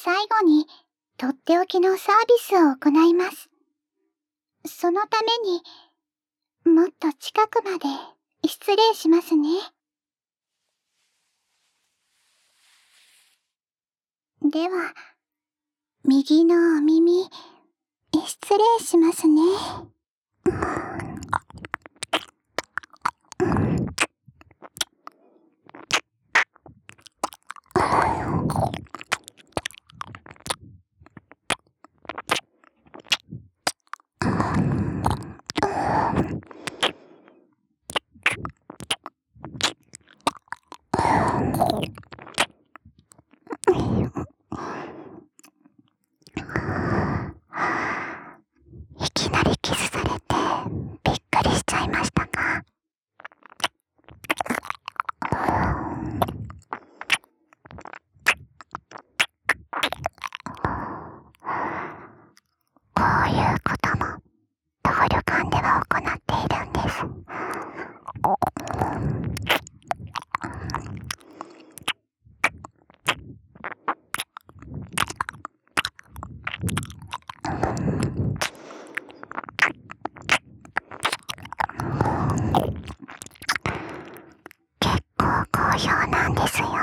最後に、とっておきのサービスを行います。そのために、もっと近くまで失礼しますね。では、右のお耳、失礼しますね。いきなりキスされてびっくりしちゃいましたか？こういうことも同旅館では行っているんです。結構好評なんですよ。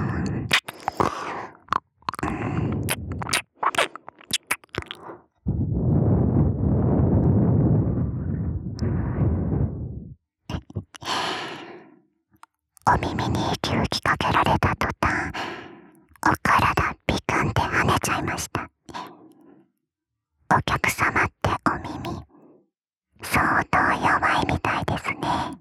お耳に息吹きかけられた途端、お体ビクンって跳ねちゃいました。お客様ってお耳、相当弱いみたいですね。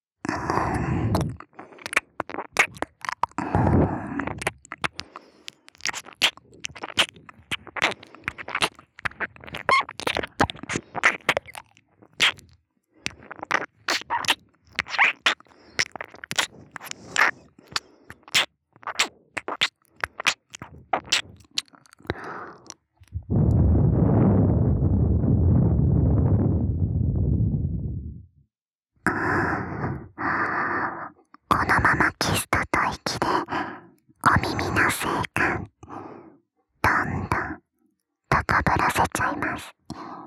このままキスと吐息でお耳の性感どんどん高ぶらせちゃいます。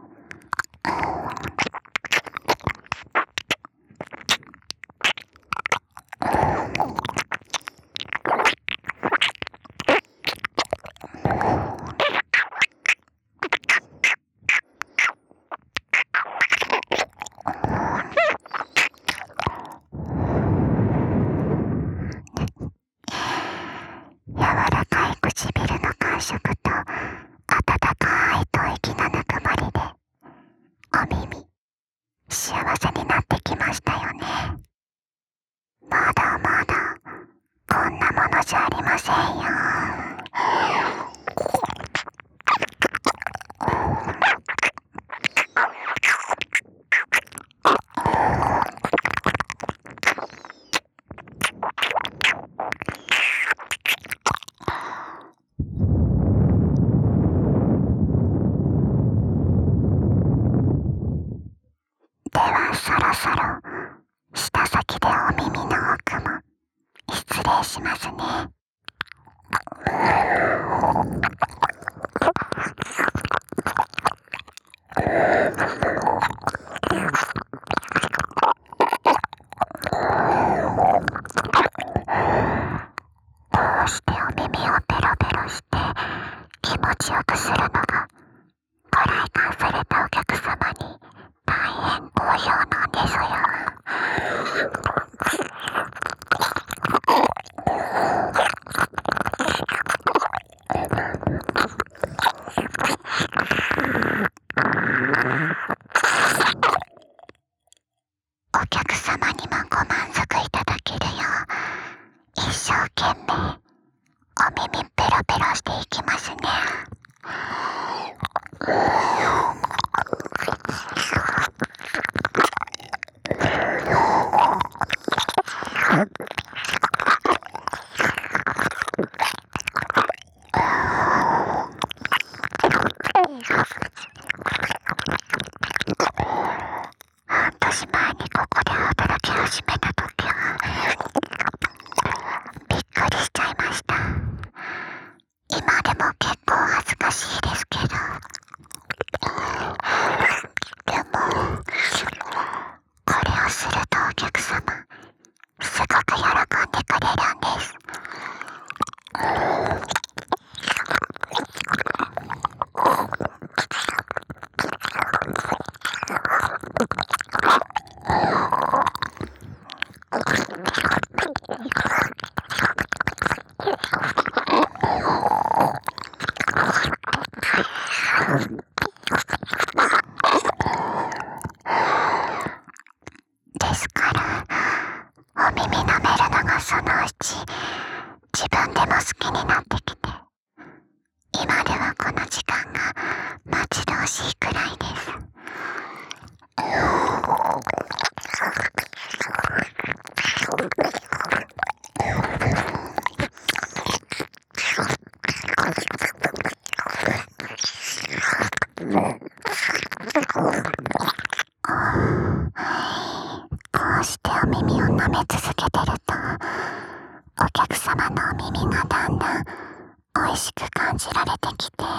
柔らかい唇の感触と温かい吐息のぬくもりでお耳幸せになってきましたよね。まだまだこんなものじゃありませんよ。ではそろそろ舌先でお耳の奥も失礼しますね。どうしてお耳をペロペロして気持ちよくするのがご来館されたお客様に大変好評なんですよ。お客様にもご満足いただけるよう一生懸命お耳ペロペロしていきますね。 かしいですけど、でもこれをするとお客様すごく喜んでくれるんです。ですからお耳舐めるのがそのうち自分でも好きになってきて、今ではこの時間が待ち遠しいくらいです。こうしてお耳を舐め続けてると、お客様のお耳がだんだん美味しく感じられてきて、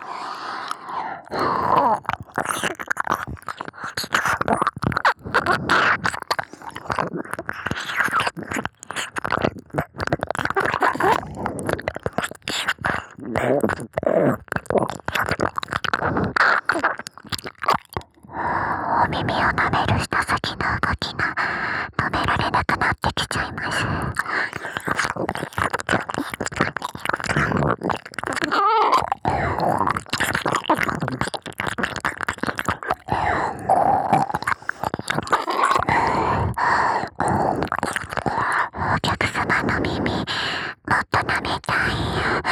お耳を舐める舌先の動きが止められなくなってきちゃいます。お客様の耳もっと舐めたい。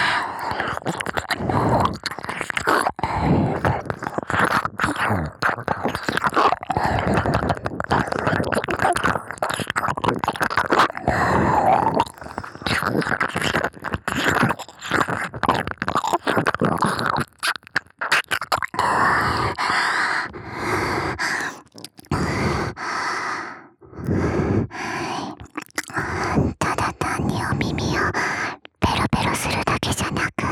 ただ単にお耳をペロペロするだけじゃなく、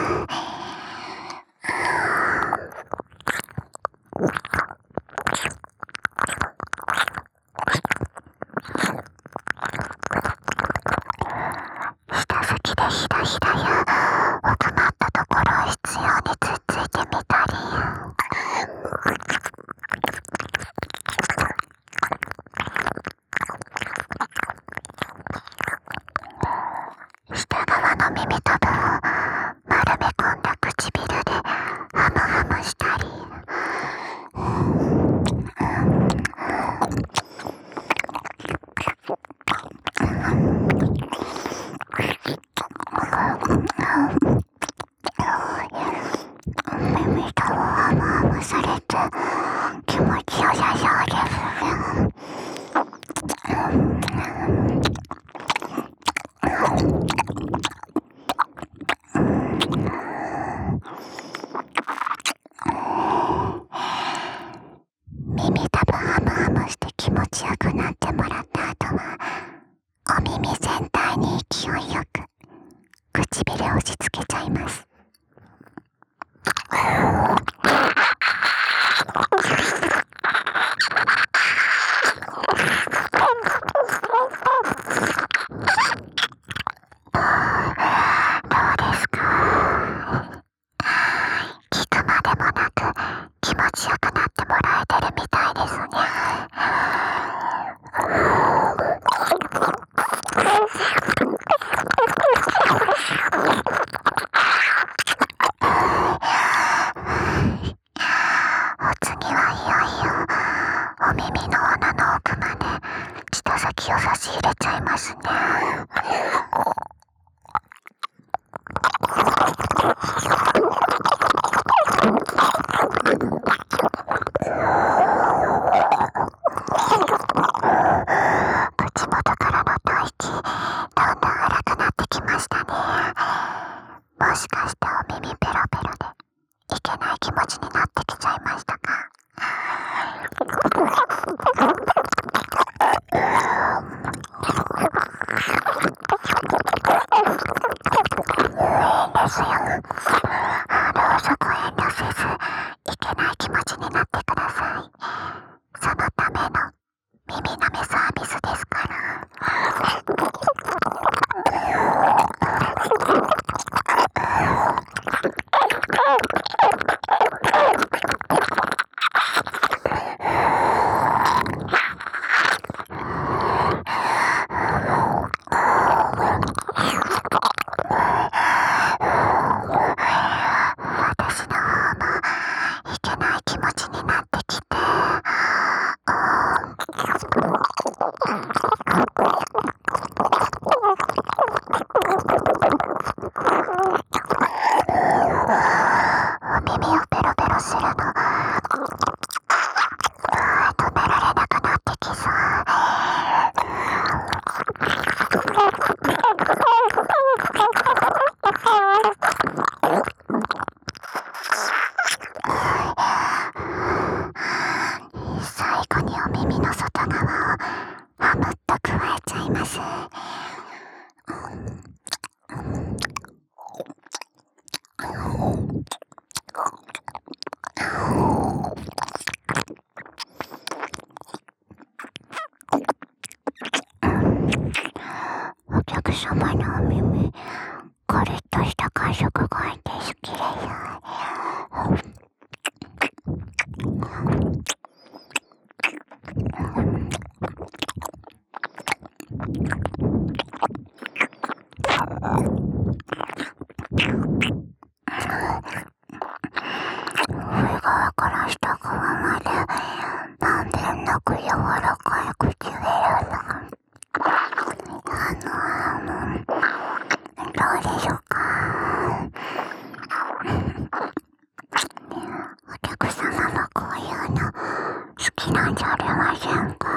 舌先でひらひらや奥まったところを必要につっついてみたり、下側の耳たぶを丸め込んだ唇でハムハムしたり、耳たぶをハムハムされて気持ちよさそうですね。耳たぶハムハムして気持ちよくなってもらった後は、お耳全体に勢いよく唇を押し付けちゃいます。どうですか？聞くまでもなく気持ちよくなってもらえてるみたいですね。お次はいよいよお耳の穴の奥まで舌先を差し入れちゃいますね。 せずいけない気持ちになってください。そのための耳舐めサービスですから。私の方もいけない気持ちになってきて、お耳をペロペロするの止められなくなってきそう。最後にお耳の外側をハムっと加えちゃいます。お客様のお耳、コリッとした感触がいいです。きれいよ。上側から下側までまんべんなく柔らかい唇のどうでしょうか。お客様もこういうの好きなんじゃありませんか。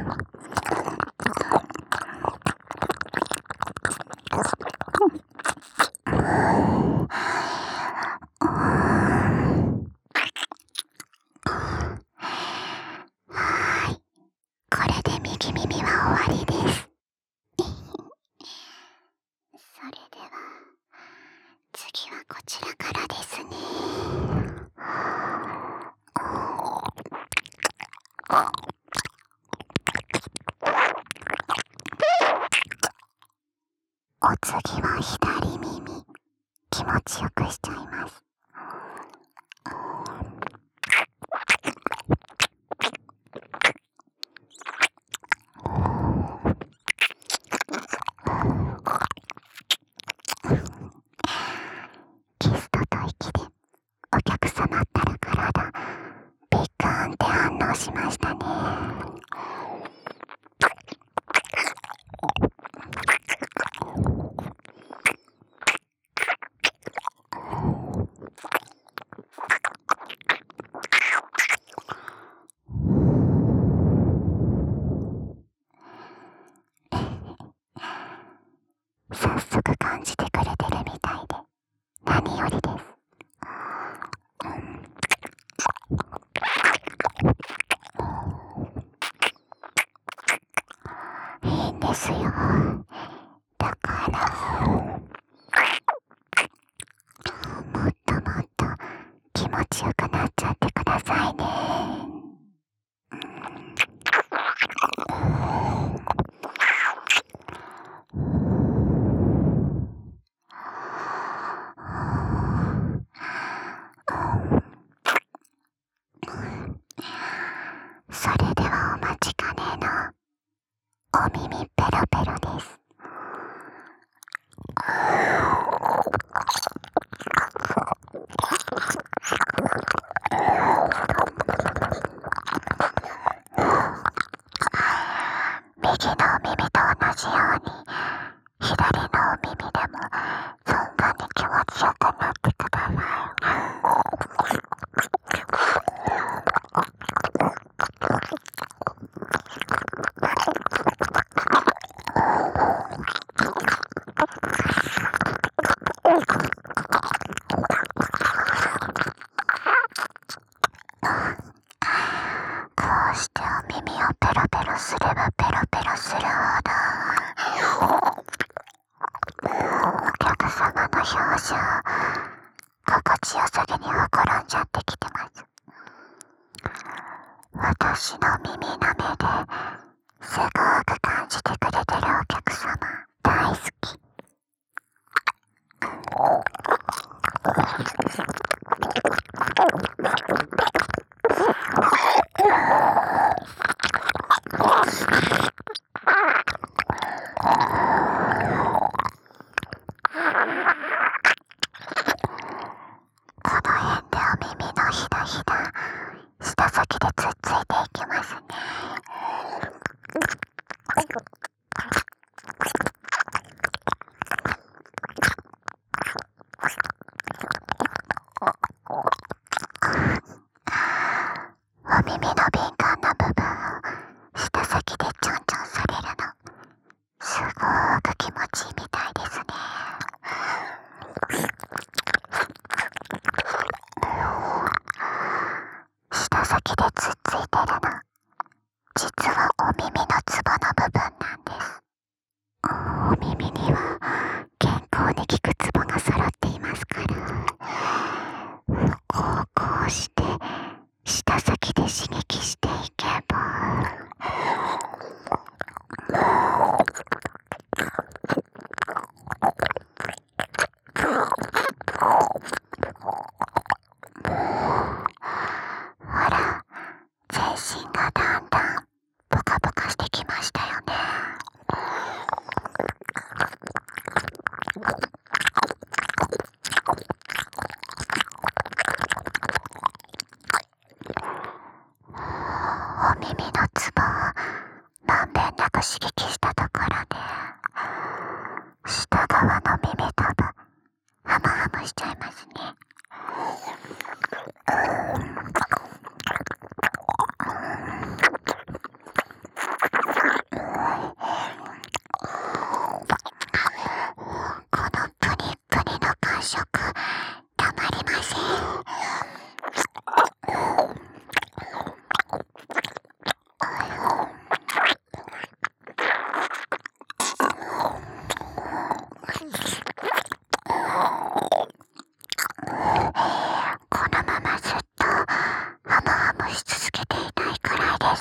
はい、これで右耳は終わりです。それでは次はこちらからですね。お次は左耳、気持ちよくしちゃいます。キスと吐息でお客様ったら体ビッグーンって反応しましたね。早速感じてくれてるみたいで何よりです。いいんですよ。だからもっともっと気持ちよくなっちゃってくださいね。それではお待ちかねのお耳ペロペロです。右のお耳と同じように左のお耳でもそんなに気持ちよくなってください。こうしてお耳をペロペロすればペロペロするほどお客様の表情ちよさげに転んじゃってきてます。私の耳の目ですごく感じてくれてるお客様大好き。この辺でお耳のひだひだ舌先でつっついていきますね。お耳の敏感な部分を舌先でちょんちょんされるのすごーく気持ちいいみたいですね。舌先でつっついてるの実はお耳のツボの部分なんです。お耳には健康に効くツボが揃っていますから、こうして舌先で刺激していけばほら、全身がだんだんポカポカしてきましたよね。お耳のツボをまんべんなく刺激したところで下側の耳たぶハムハムしちゃいますね。このプニプニの感触たまりません。このままずっとハムハムし続けていたいくらいです。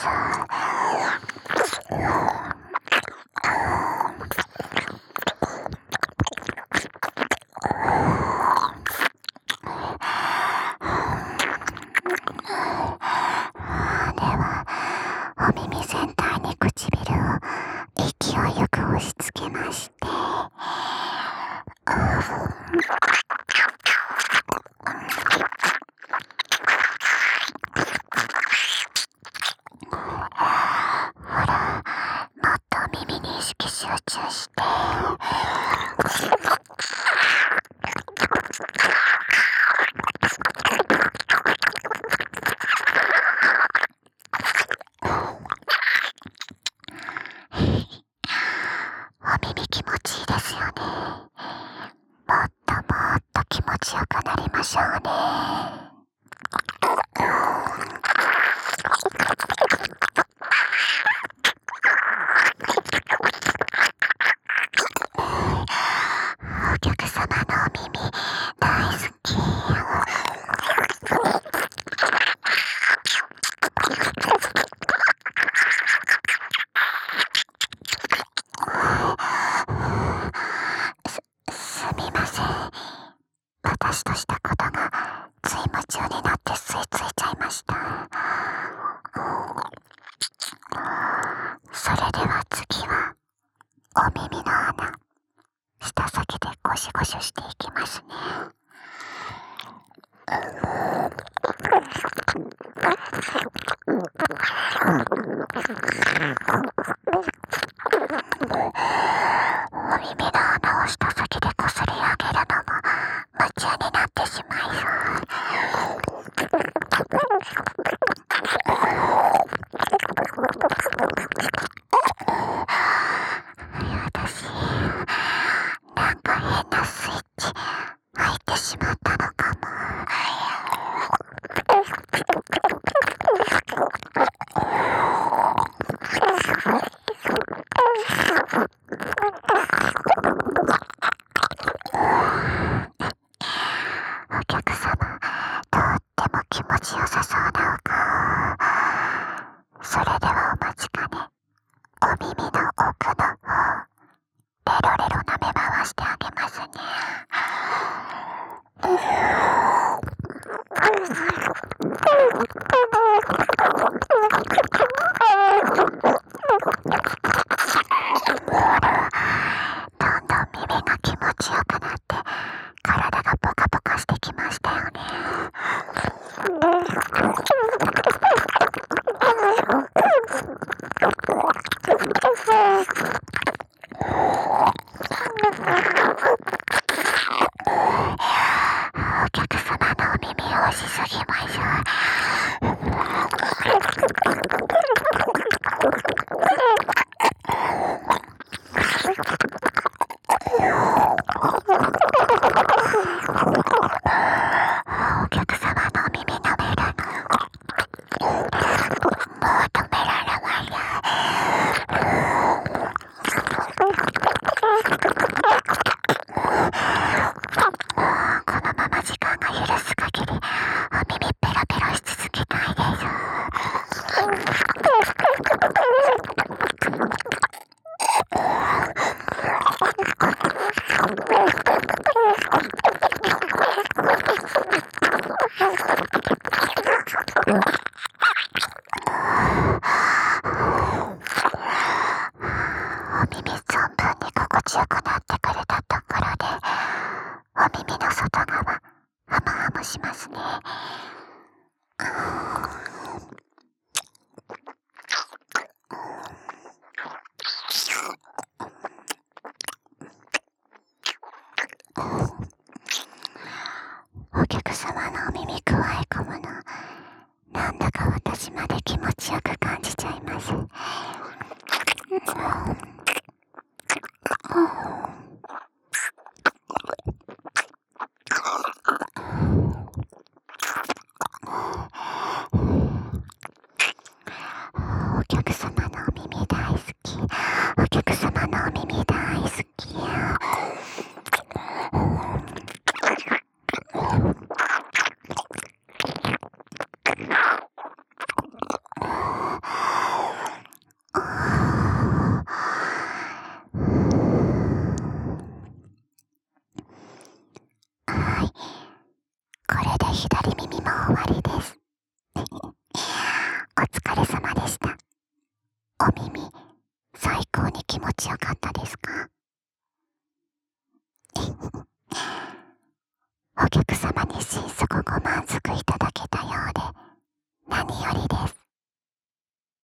ではお耳全体に唇を勢いよく押し付けましてほら、もっと耳に意識集中してお耳気持ちいいですよね。もっともっと気持ちよくなりましょうね。お客様のお耳大好き。すみません。私としたことがつい夢中になって吸い付いちゃいました。それでは次はお耳の穴舌先でゴシゴシしていきますね。お耳の穴を舌先でこすり上げるのも夢中になってしまいそう。私、なんか変なスイッチ入ってしまったのかも。 どんどん耳が気持ちよくなって体がポカポカしてきましたよね。お客様のお耳を押しすぎましょう。お客様のお耳舐めるのもう止められません。このまま時間が許す限りお耳ペラペラし続けたいです。お耳存分に心地よくなってくれたところで、お耳の外側ハムハムしますね。お客様のお耳くわえ込むの、なんだか私まで気持ちよく感じちゃいます。お客様のお耳大好き。お客様のお耳大好き。はい、これで左耳も終わりです。お疲れ様でした。お耳、最高に気持ちよかったです